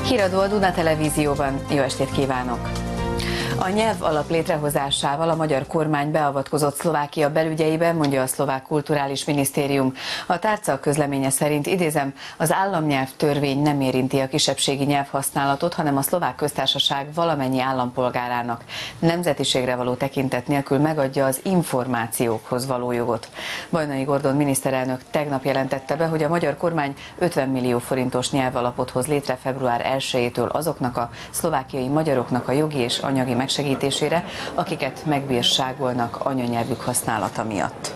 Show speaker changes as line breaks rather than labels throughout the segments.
Híradó a Duna Televízióban. Jó estét kívánok! A nyelv alap létrehozásával a magyar kormány beavatkozott Szlovákia belügyeiben, mondja a szlovák kulturális minisztérium. A tárca közleménye szerint, idézem, az államnyelv törvény nem érinti a kisebbségi nyelvhasználatot, hanem a szlovák köztársaság valamennyi állampolgárának nemzetiségre való tekintet nélkül megadja az információkhoz való jogot. Bajnai Gordon miniszterelnök tegnap jelentette be, hogy a magyar kormány 50 millió forintos nyelvalapot hoz létre február 1-től azoknak a szlovákiai magyaroknak a jogi és anyagi megsegítésére, akiket megbírságolnak anyanyelvük használata miatt.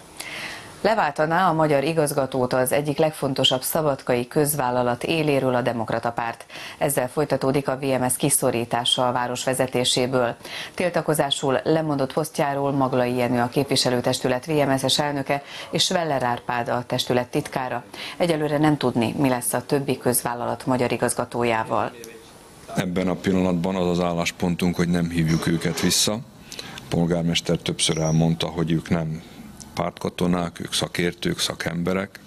Leváltaná a magyar igazgatót az egyik legfontosabb szabadkai közvállalat éléről a Demokrata Párt. Ezzel folytatódik a VMS kiszorítása a város vezetéséből. Tiltakozásul lemondott posztjáról Maglai Jenő, a képviselőtestület VMS-es elnöke, és Sveller Árpád, a testület titkára. Egyelőre nem tudni, mi lesz a többi közvállalat magyar igazgatójával.
Ebben a pillanatban az az álláspontunk, hogy nem hívjuk őket vissza. A polgármester többször elmondta, hogy ők nem pártkatonák, ők szakértők, szakemberek.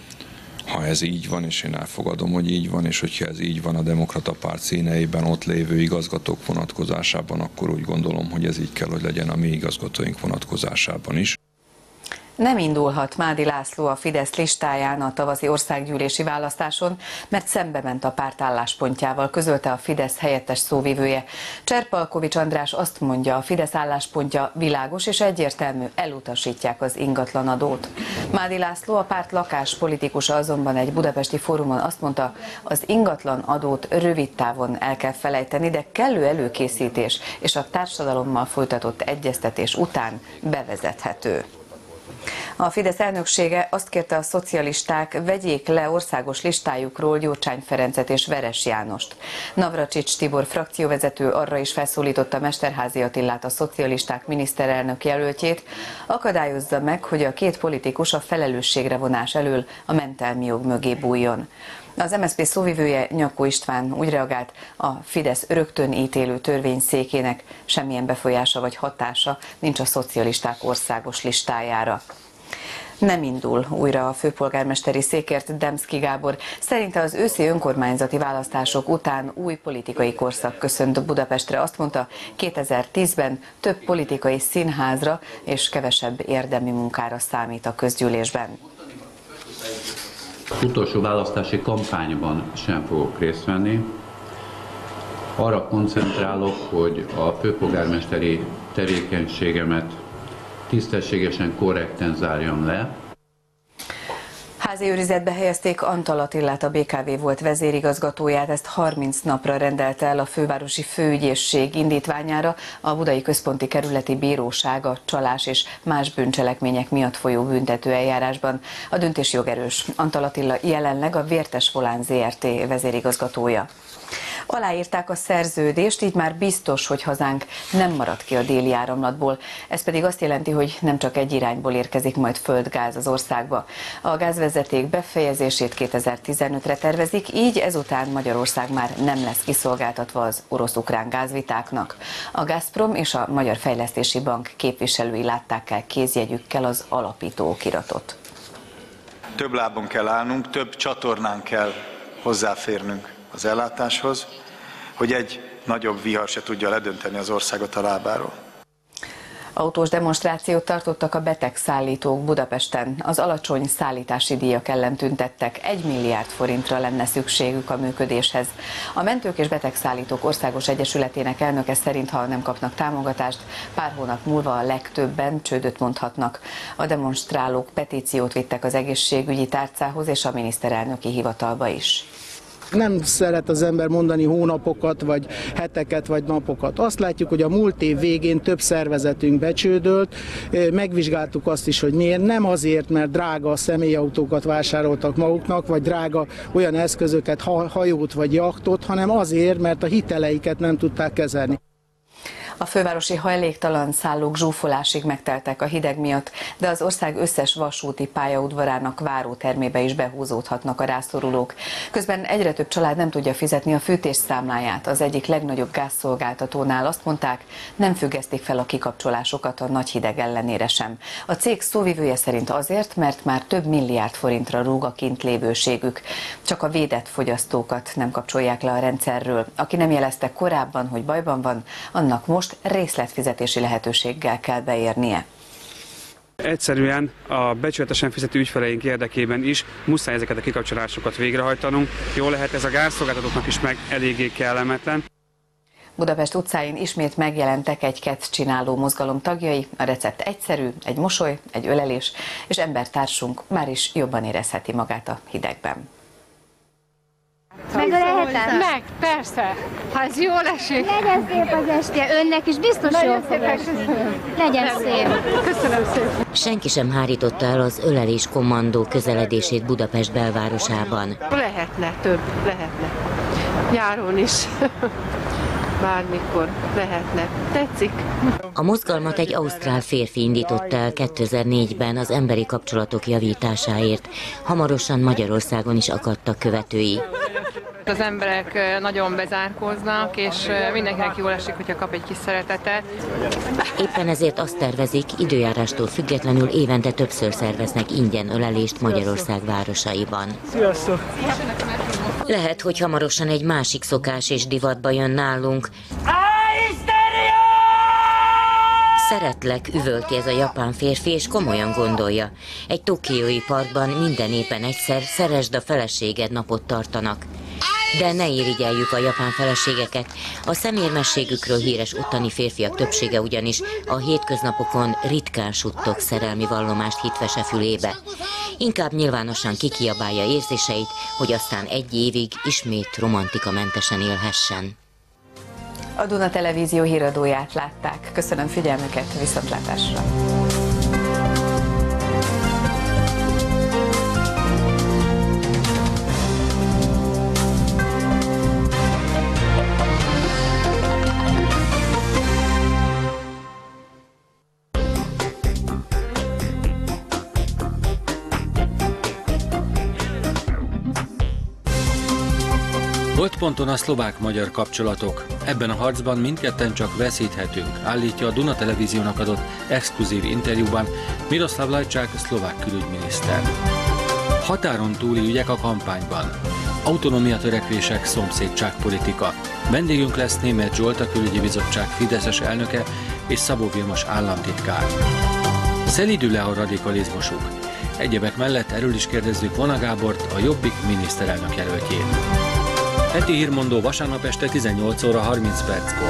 Ha ez így van, és én elfogadom, hogy így van, és hogyha ez így van a Demokrata Párt színeiben ott lévő igazgatók vonatkozásában, akkor úgy gondolom, hogy ez így kell, hogy legyen a mi igazgatóink vonatkozásában is.
Nem indulhat Mádi László a Fidesz listáján a tavaszi országgyűlési választáson, mert szembe ment a párt álláspontjával, közölte a Fidesz helyettes szóvivője. Cserpalkovics András azt mondja, a Fidesz álláspontja világos és egyértelmű, elutasítják az ingatlanadót. Mádi László, a párt lakáspolitikusa azonban egy budapesti fórumon azt mondta, az ingatlanadót rövid távon el kell felejteni, de kellő előkészítés és a társadalommal folytatott egyeztetés után bevezethető. A Fidesz elnöksége azt kérte a szocialisták, vegyék le országos listájukról Gyurcsány Ferencet és Veres Jánost. Navracsics Tibor frakcióvezető arra is felszólította Mesterházy Attilát, a szocialisták miniszterelnök jelöltjét, akadályozza meg, hogy a két politikus a felelősségre vonás elől a mentelmi jog mögé bújjon. Az MSZP szóvivője, Nyakó István úgy reagált, a Fidesz rögtön ítélő törvényszékének semmilyen befolyása vagy hatása nincs a szocialisták országos listájára. Nem indul újra a főpolgármesteri székért Demszky Gábor. Szerinte az őszi önkormányzati választások után új politikai korszak köszönt Budapestre. Azt mondta, 2010-ben több politikai színházra és kevesebb érdemi munkára számít a közgyűlésben.
Utolsó választási kampányban sem fogok részt venni. Arra koncentrálok, hogy a főpolgármesteri tevékenységemet tisztességesen, korrekten zárjam le.
Házi őrizetbe helyezték Antal Attilát, a BKV volt vezérigazgatóját, ezt 30 napra rendelte el a fővárosi főügyészség indítványára a Budai Központi Kerületi Bíróság a csalás és más bűncselekmények miatt folyó büntetőeljárásban. A döntés jogerős. Antal Attila jelenleg a Vértes Volán Zrt. Vezérigazgatója. Aláírták a szerződést, így már biztos, hogy hazánk nem marad ki a déli áramlatból. Ez pedig azt jelenti, hogy nem csak egy irányból érkezik majd földgáz az országba. A gázvezeték befejezését 2015-re tervezik, így ezután Magyarország már nem lesz kiszolgáltatva az orosz-ukrán gázvitáknak. A Gazprom és a Magyar Fejlesztési Bank képviselői látták el kézjegyükkel az alapító okiratot.
Több lábon kell állnunk, több csatornán kell hozzáférnünk az ellátáshoz, hogy egy nagyobb vihar se tudja ledönteni az országot a lábáról.
Autós demonstrációt tartottak a betegszállítók Budapesten. Az alacsony szállítási díjak ellen tüntettek, 1 milliárd forintra lenne szükségük a működéshez. A Mentők és Betegszállítók Országos Egyesületének elnöke szerint, ha nem kapnak támogatást, pár hónap múlva a legtöbben csődöt mondhatnak. A demonstrálók petíciót vittek az egészségügyi tárcához és a miniszterelnöki hivatalba is.
Nem szeret az ember mondani hónapokat, vagy heteket, vagy napokat. Azt látjuk, hogy a múlt év végén több szervezetünk becsődölt, megvizsgáltuk azt is, hogy miért. Nem azért, mert drága személyautókat vásároltak maguknak, vagy drága olyan eszközöket, hajót vagy jachtot, hanem azért, mert a hiteleiket nem tudták kezelni.
A fővárosi hajléktalan szállók zsúfolásig megteltek a hideg miatt, de az ország összes vasúti pályaudvarának várótermébe is behúzódhatnak a rászorulók. Közben egyre több család nem tudja fizetni a fűtésszámláját. Az egyik legnagyobb gázszolgáltatónál azt mondták, nem függesztik fel a kikapcsolásokat a nagy hideg ellenére sem. A cég szóvivője szerint azért, mert már több milliárd forintra rúg a kint lévőségük. Csak a védett fogyasztókat nem kapcsolják le a rendszerről. Aki nem jelezte korábban, hogy bajban van, annak most részletfizetési lehetőséggel kell beérnie.
Egyszerűen a becsületesen fizető ügyfeleink érdekében is muszáj ezeket a kikapcsolásokat végrehajtanunk. Jól lehet, ez a gázszolgáltatóknak is meg eléggé kellemetlen.
Budapest utcáin ismét megjelentek egy kettcsináló mozgalom tagjai. A recept egyszerű, egy mosoly, egy ölelés, és embertársunk már is jobban érezheti magát a hidegben.
Megölelhetem?
Meg, persze. Ha ez jól esik.
Legyen szép az este, önnek is biztos jól fog esni. Legyen szép.
Köszönöm szépen.
Senki sem hárította el az ölelés kommandó közeledését Budapest belvárosában.
Lehetne több, lehetne. Nyáron is. Bármikor lehetne. Tetszik?
A mozgalmat egy ausztrál férfi indította el 2004-ben az emberi kapcsolatok javításáért. Hamarosan Magyarországon is akadtak követői.
Az emberek nagyon bezárkóznak, és mindenkinek jól esik, hogyha kap egy kis szeretetet.
Éppen ezért azt tervezik, időjárástól függetlenül évente többször szerveznek ingyen ölelést Magyarország városaiban.
Sziasztok!
Lehet, hogy hamarosan egy másik szokás és divatba jön nálunk. Szeretlek, üvölti ez a japán férfi, és komolyan gondolja. Egy tokiói parkban minden éppen egyszer szeresd a feleséged napot tartanak. De ne irigyeljük a japán feleségeket. A szemérmességükről híres ottani férfiak többsége ugyanis a hétköznapokon ritkán suttog szerelmi vallomást hitvese fülébe. Inkább nyilvánosan kikiabálja érzéseit, hogy aztán egy évig ismét romantikamentesen élhessen.
A Duna Televízió híradóját látták. Köszönöm figyelmüket, viszontlátásra!
Holdponton a szlovák-magyar kapcsolatok. Ebben a harcban mindketten csak veszíthetünk, állítja a Duna Televíziónak adott exkluzív interjúban Miroslav Lajčák szlovák külügyminiszter. Határon túli ügyek a kampányban. Autonómia törekvések, szomszédságpolitika. Vendégünk lesz Németh Zsolt, a Külügyi Bizottság fideszes elnöke, és Szabó Vilmos államtitkár. Szelídül-e a radikalizmusuk? Egyebek mellett erről is kérdezzük Vona Gábort, a Jobbik miniszterelnök jelöltjét. Heti hírmondó vasárnap este 18 óra 30 perckor.